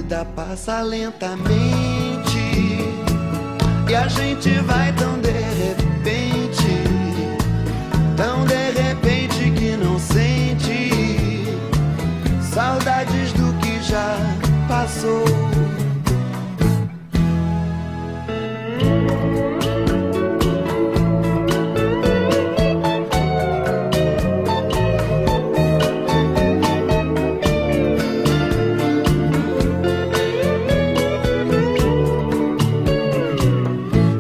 vida passa lentamente e a gente vai tão de repente que não sente saudades do que já passou.